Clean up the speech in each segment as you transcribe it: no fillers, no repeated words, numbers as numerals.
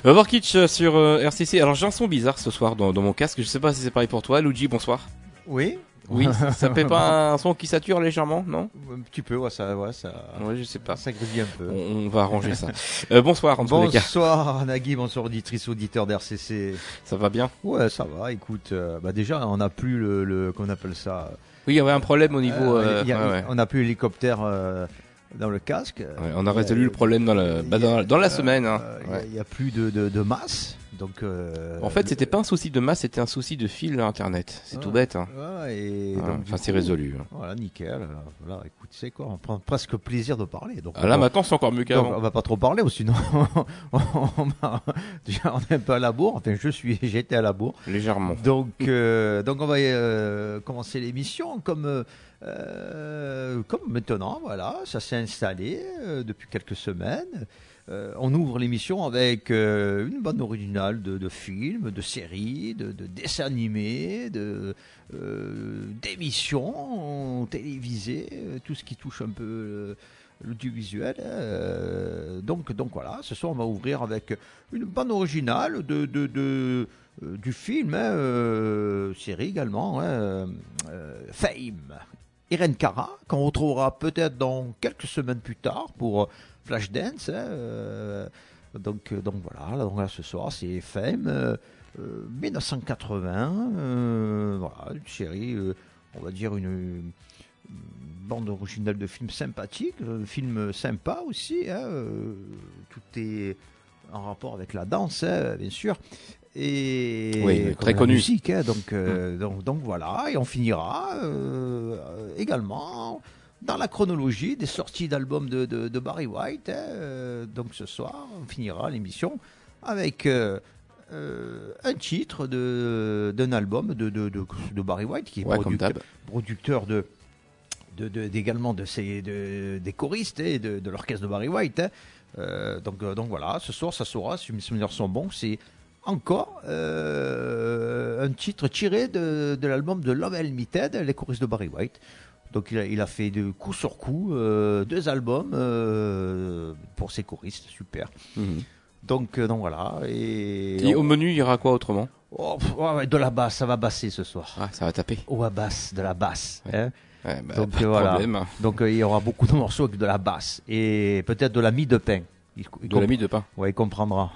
Overkitch sur RCC. Alors j'ai un son bizarre ce soir dans mon casque. Je sais pas si c'est pareil pour toi. Luigi, bonsoir. Oui. Oui, ça fait pas un son qui sature légèrement, non? Un petit peu, ouais, ça. Ouais, je sais pas. Ça grésille un peu. On va arranger ça. Bonsoir, en tous les cas. Bonsoir Nagui, bonsoir auditrice, auditeur d'RCC. Ça va bien? Ouais, ça va. Écoute, déjà, on n'a plus le qu'on appelle ça. Oui, il y avait un problème au niveau. On n'a plus l'hélicoptère dans le casque. Ouais, on a résolu le problème dans la semaine. Hein. Il y a plus de masse. Donc, en fait, c'était pas un souci de masse, c'était un souci de fil internet. C'est tout bête. Hein. Donc, c'est résolu. Voilà, nickel. Voilà, écoute, tu sais quoi, on prend presque plaisir de parler. Donc, là, maintenant, c'est encore mieux qu'avant. On va pas trop parler, sinon on est un peu à la bourre. Enfin, j'étais à la bourre. Légèrement. Donc on va commencer l'émission comme maintenant. Voilà, ça s'est installé depuis quelques semaines. On ouvre l'émission avec une bande originale de films, de séries, de dessins animés, d'émissions télévisées, tout ce qui touche un peu l'audiovisuel. Donc voilà, ce soir on va ouvrir avec une bande originale du film, série également, Fame. Irene Cara, qu'on retrouvera peut-être dans quelques semaines plus tard pour Flashdance. Donc voilà, donc là, ce soir c'est Fame 1980. Voilà, une série, on va dire une bande originale de film sympathique, film sympa aussi. Tout est en rapport avec la danse, bien sûr. Et oui, très connu. Musique, donc voilà, et on finira également dans la chronologie des sorties d'albums de Barry White. Donc ce soir, on finira l'émission avec un titre d'un album de Barry White, qui est producteur également des choristes et de l'orchestre de Barry White. Donc voilà, ce soir, ça sera, si mes souvenirs sont bons, c'est encore un titre tiré de l'album de Love Unlimited, les choristes de Barry White. Donc il a fait de coup sur coup 2 albums pour ses choristes, super. Donc voilà. Et au menu, il y aura quoi autrement? De la basse, ça va basser ce soir. Ah, ça va taper. Basse, de la basse. Ouais. Hein. Donc voilà. Donc il y aura beaucoup de morceaux avec de la basse et peut-être de la mie de pain. De la mie de pain. Ouais, il comprendra.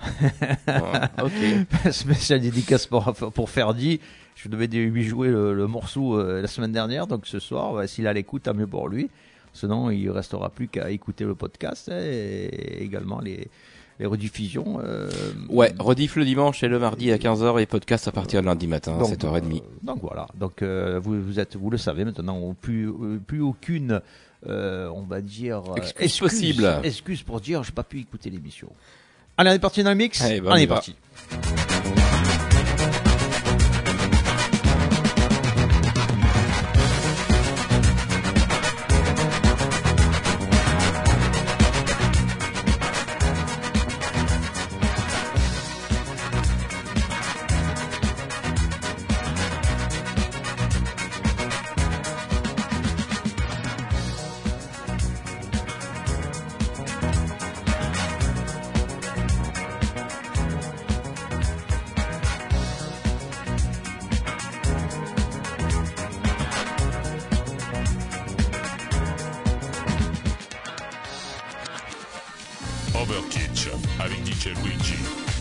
Ok. Spécial dédicace pour Ferdi. Je devais lui jouer le morceau la semaine dernière, donc ce soir, s'il a l'écoute, tant mieux pour lui. Sinon, il ne restera plus qu'à écouter le podcast et également les rediffusions. Ouais, rediff le dimanche et le mardi à 15h et podcast à partir de lundi matin à 7h30. Donc voilà, donc vous le savez maintenant, plus aucune, on va dire, excuse pour dire j'ai pas pu écouter l'émission. Allez, on est parti dans le mix. Allez, on est parti. Overkitch avec DJ Luigi.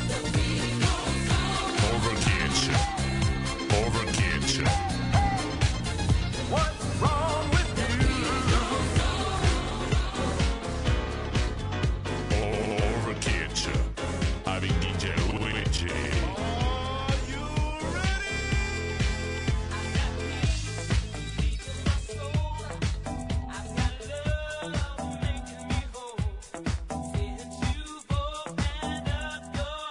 Overkitch. Overkitch. What's wrong with you? Overkitch avec DJ Luigi. Are you ready?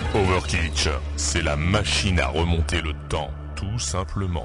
Overkitch, c'est la machine à remonter le temps, tout simplement.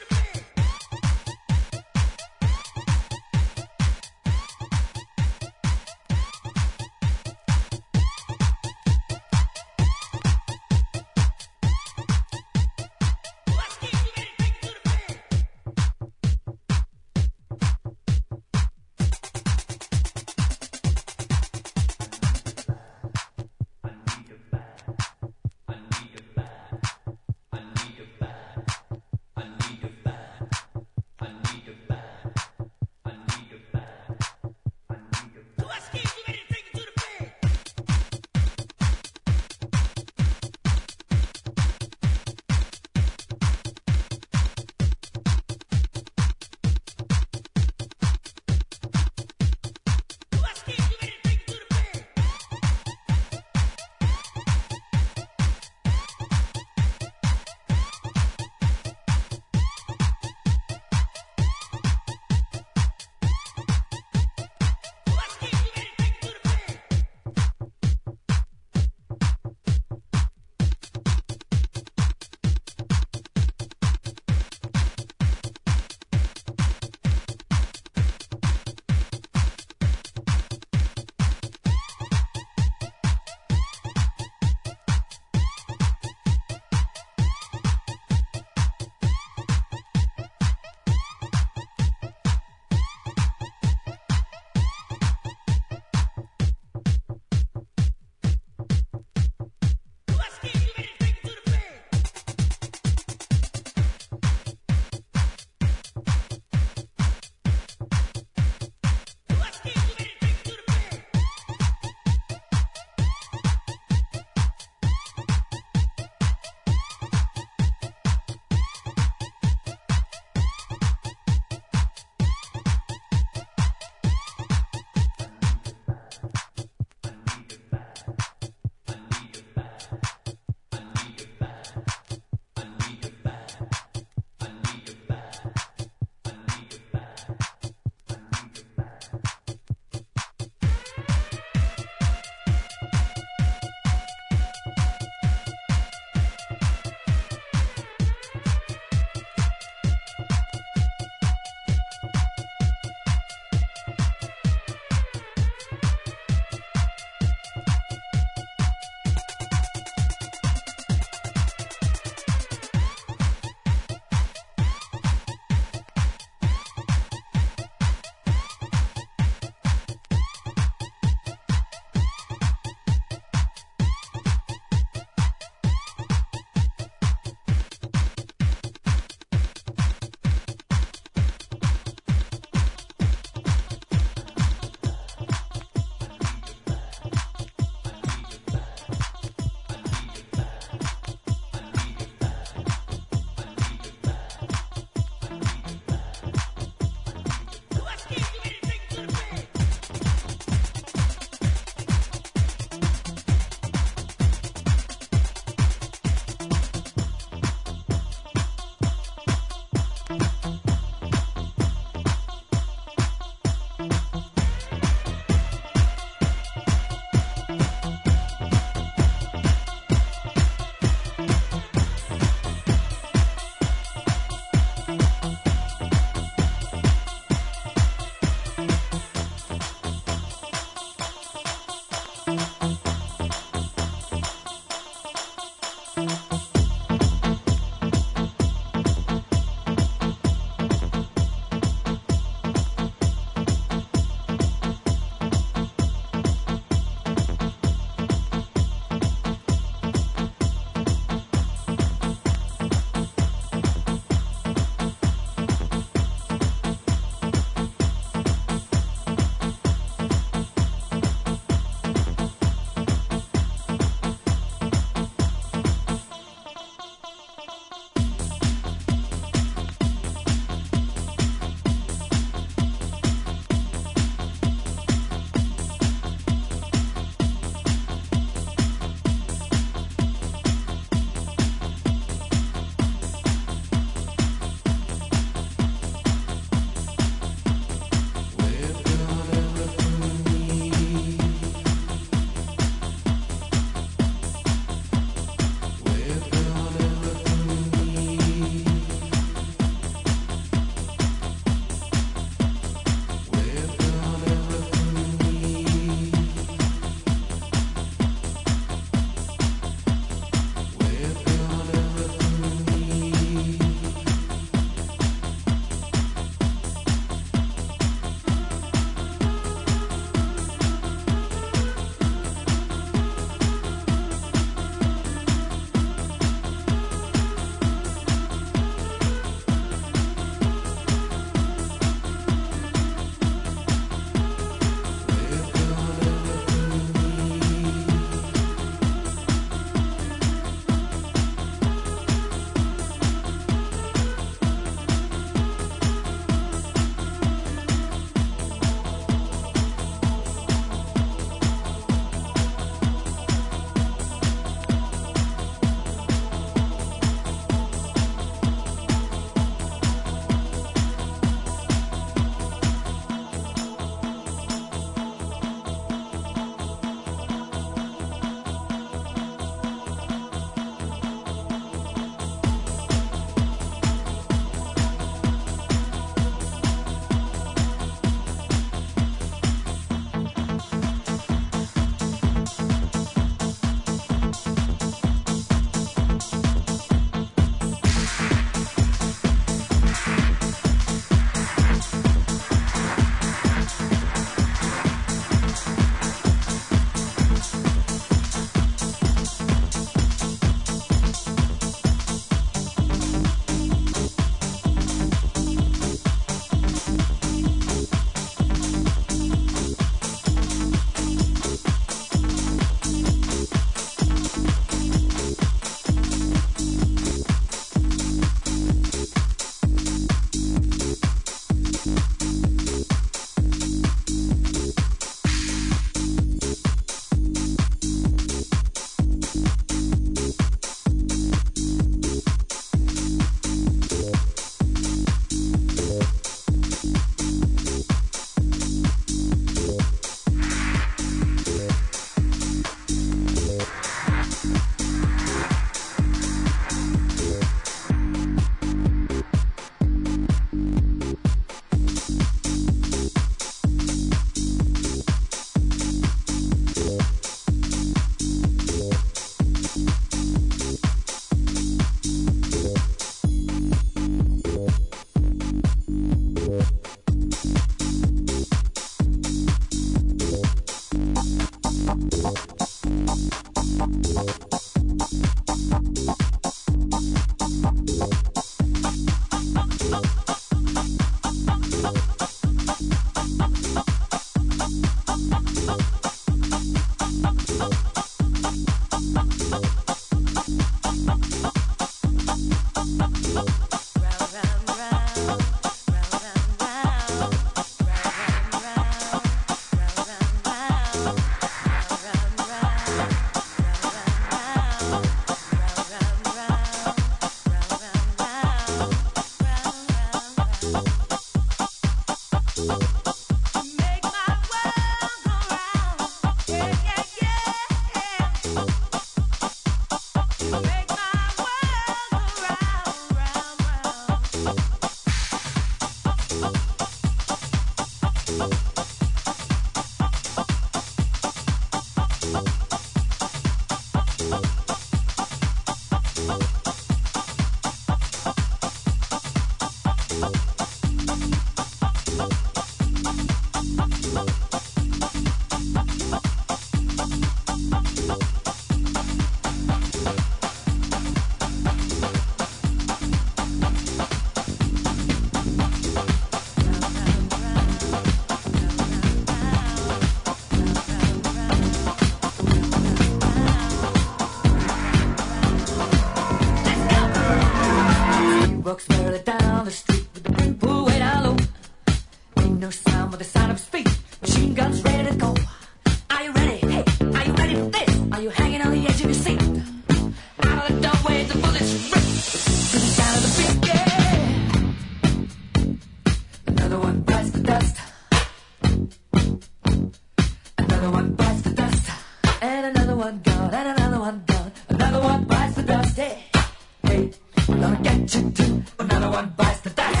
one gone, and another one gone. Another one bites the dust. Hey, hey, I'm gonna get you too. Another one bites the dust.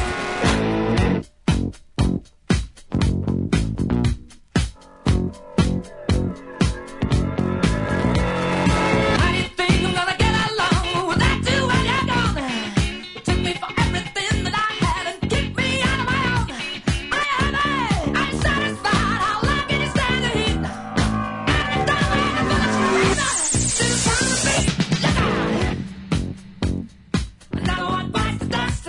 How do you think I'm gonna get along without you when you're gone? You took me for everything that I had and kicked me out of my own. I am unsatisfied. How long can you stand the heat? Another one bites the dust.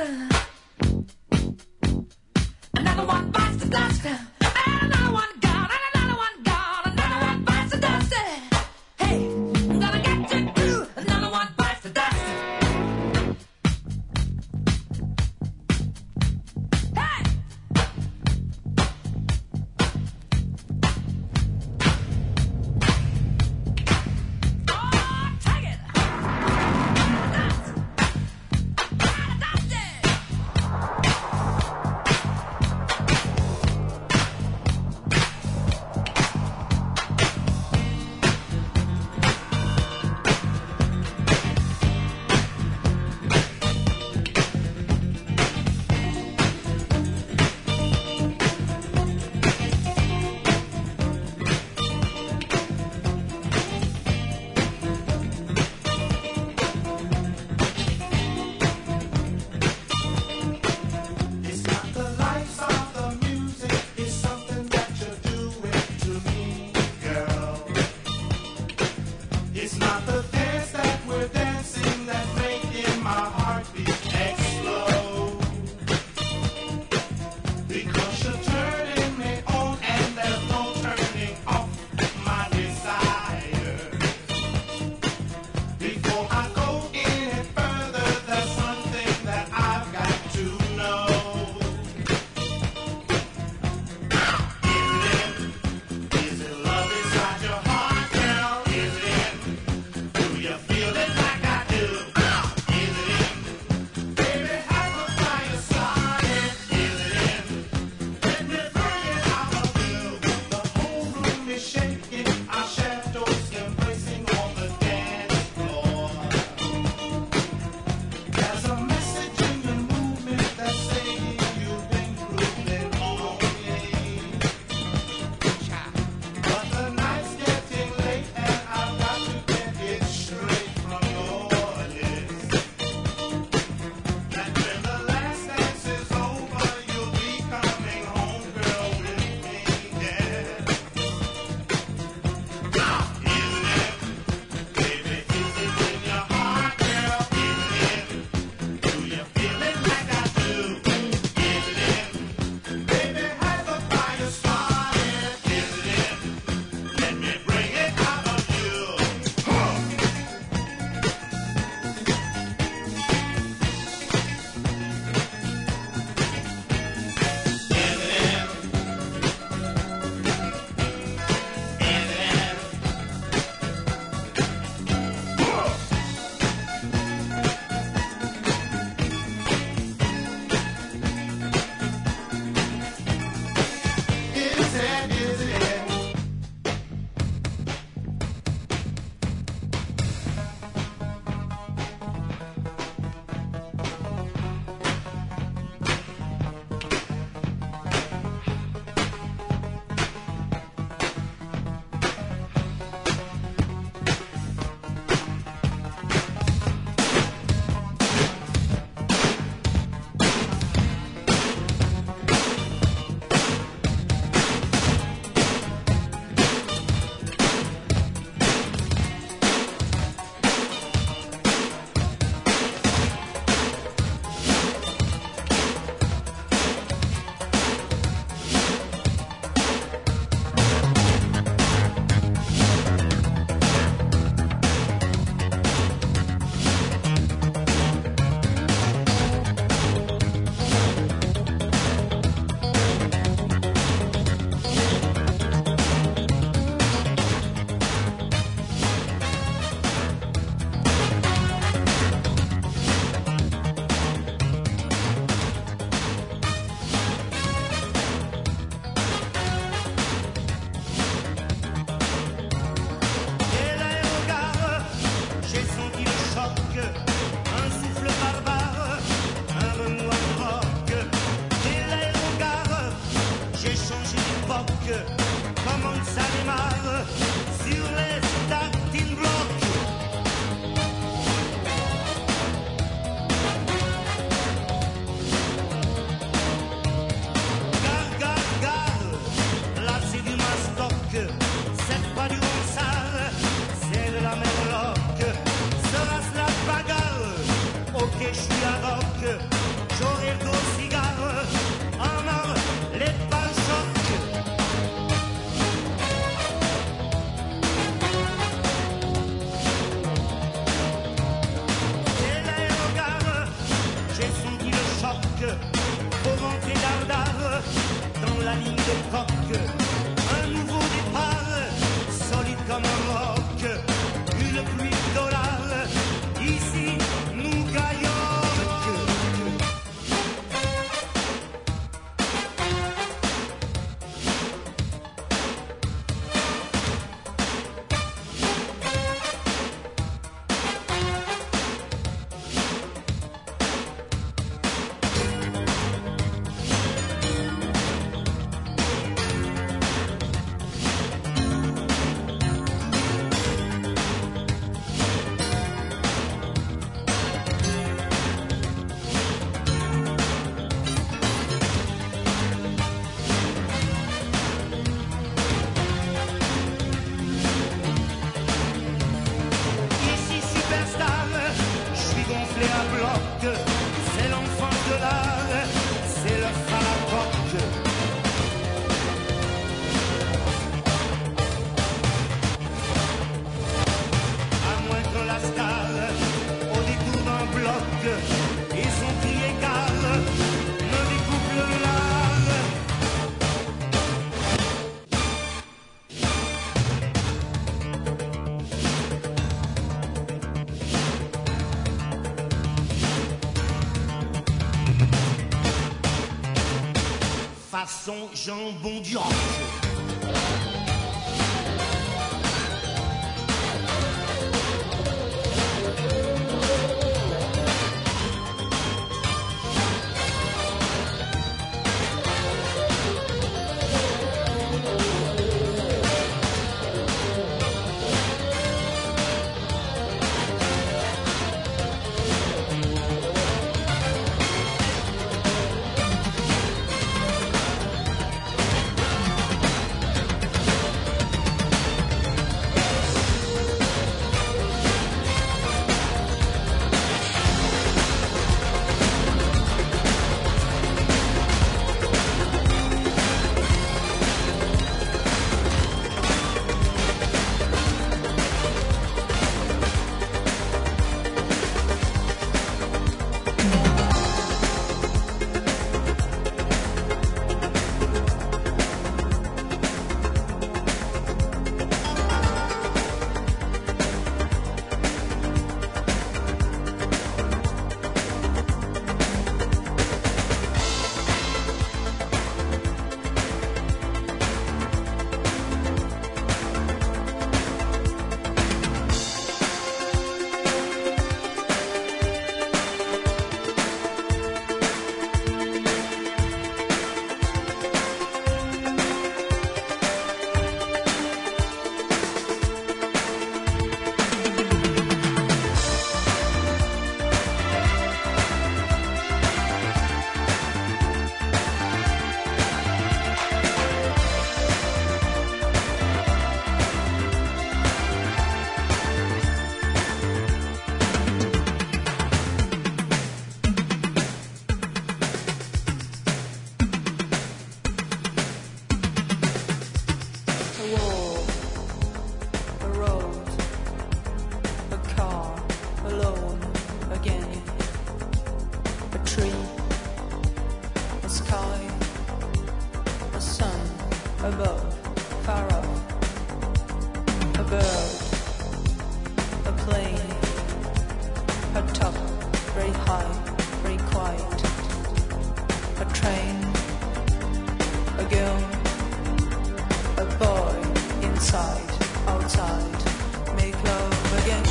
Another one bites the dust. And another one gone. And another one gone. Another one bites the dust. Hey, I'm gonna get you too. Another one bites the dust. Hey! Oh, take it! Dust! Dust it! It's not the lights of the music, it's something that you're doing to me, girl. It's not the dance that we're dancing that's making my heartbeat explode. Because you're turning me on and there's no turning off my desire. Before I go any further, there's something that I've got to know. Is it love inside your heart, girl? Is it? Do façon jambon d'orange. above, far off, a bird, a plane, a top, very high, very quiet, a train, a girl, a boy, inside, outside, make love again,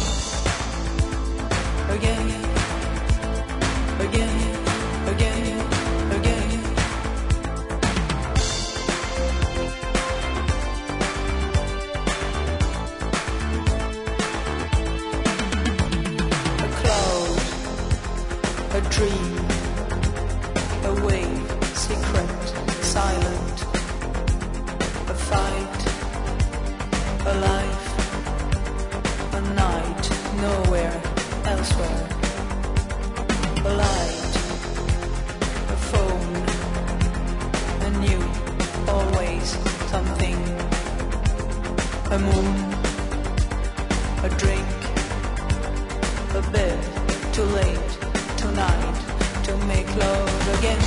again, again, again, again. A cloud, a dream, a wave, secret, silent, a fight, a life, a night, nowhere, elsewhere, a light, a phone, a new, always something, a moon, a drink, a bed, too late, tonight, to make love again,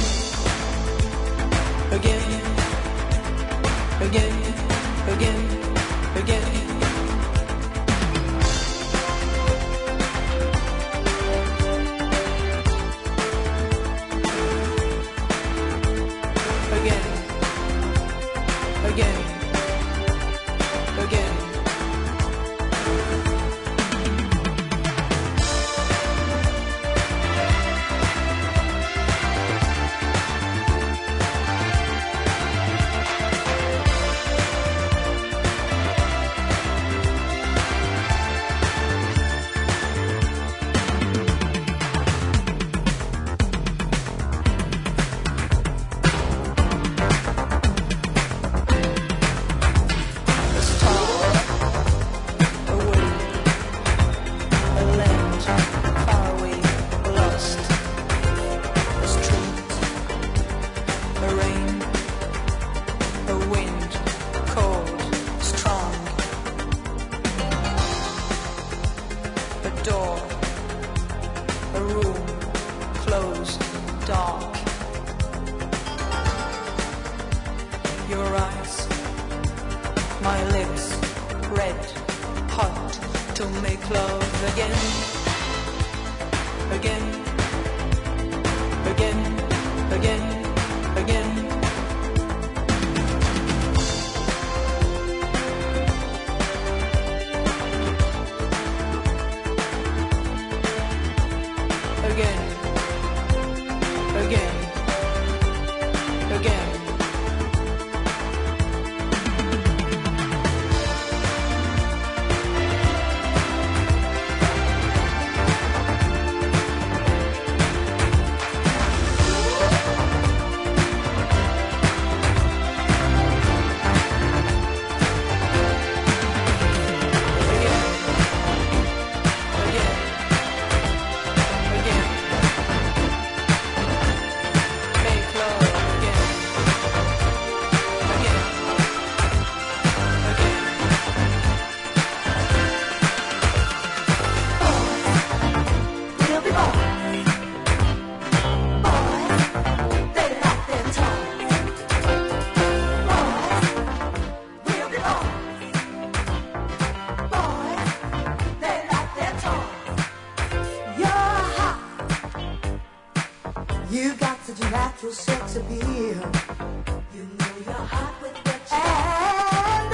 again, again, again, again. Again, again, again. A star, a wave, a land far away, lost. A street, a rain, a wind, cold, strong. A door, a room, closed, dark. Your eyes, my lips, red, hot, to make love again, again, again, again, again. sex appeal. You know you're hot with what you and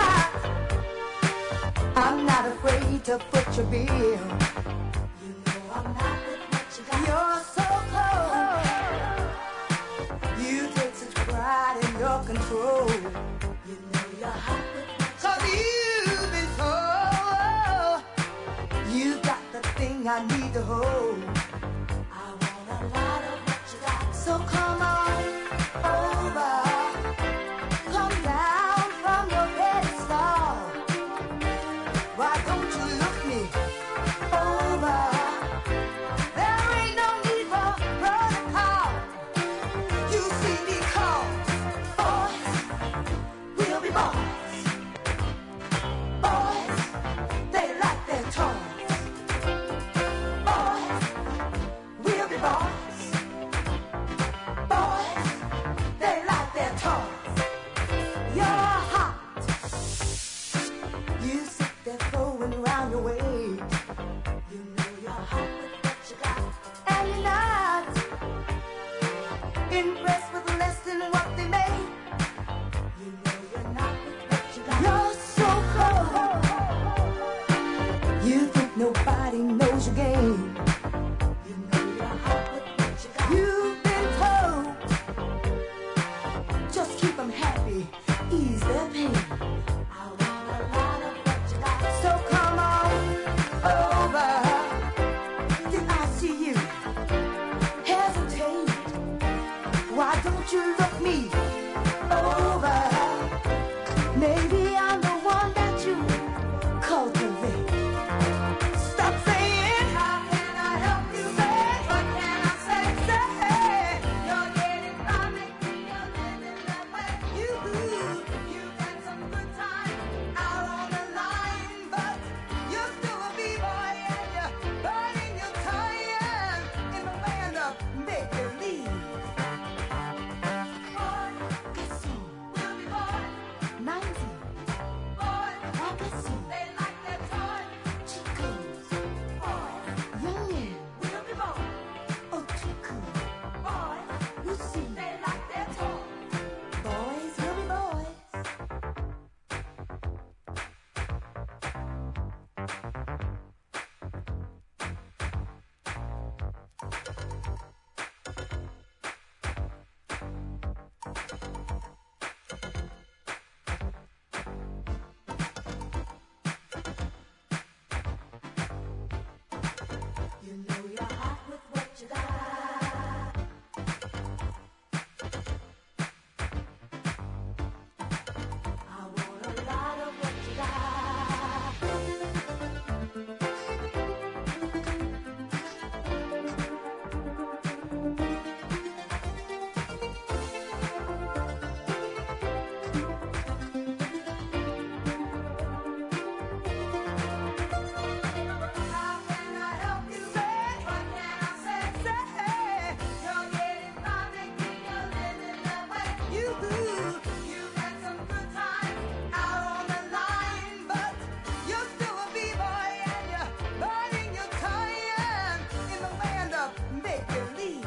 I'm not afraid to foot your bill. You know I'm not with what you got. You're so cold. You take such pride in your control. You know you're hot with what you got. 'Cause you've been told you got the thing I need to hold. I want a lot of what you got. So come on over. Come down from your pedestal. Why don't you look me over? There ain't no need for protocol. You see me call. Boys will be boys. Boys, they like their toys. Boys will be boys. Boys, they like their toys. You're hot. You sit there throwing around your weight. You know you're hot with what you got. And you're not impressed with less than what they made. You know you're not with what you got. You're so cold. You think nobody knows your game. You know you're hot with what you got. You've been told, just keep them happy, ease their pain. I want a lot of what you got. So come on over. Did I see you hesitate? Why don't you look me over? Maybe I'm the one that you cultivate. Stop saying, how can I help you, babe? What can I say? Say, you're getting by, making your living that way. You got some good time out on the line, but you're still a b-boy and you're burning your time in the land of make-believe. Boy, guess who? We'll be boys. 19. Boys, I guess who? They like their toys. Chicos. Boys, young men. We'll be boys. Oh, too cool. Boys, you see, they like their toys. Boys will be boys. You know you're hot with what you got. I want a lot of what you got. How can I help you, babe? What can I say? Say, you're getting by, making your living that way. You got some good time out on the line, but you're still a b-boy and you're burning your time in the land of make-believe.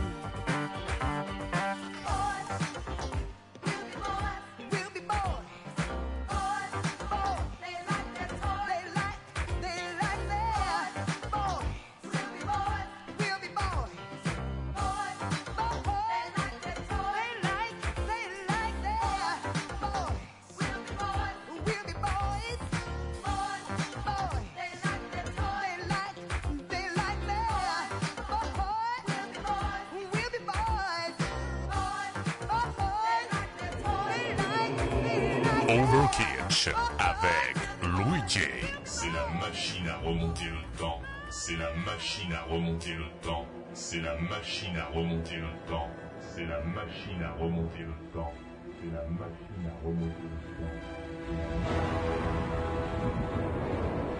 Boys, we'll be boys. We'll be boys. Boys, they like their toys. They like their boys. We'll be boys. We'll be boys. Boys, they like their toys. They like their boys. We'll be boys. We'll be boys. Boys, they like their toys. They like their boys. We'll be boys. We'll be boys. Boys, they like their toys. They like Overkill avec Louis J. C'est la machine à remonter le temps. C'est la machine à remonter le temps. C'est la machine à remonter le temps. C'est la machine à remonter le temps. C'est la machine à remonter le temps.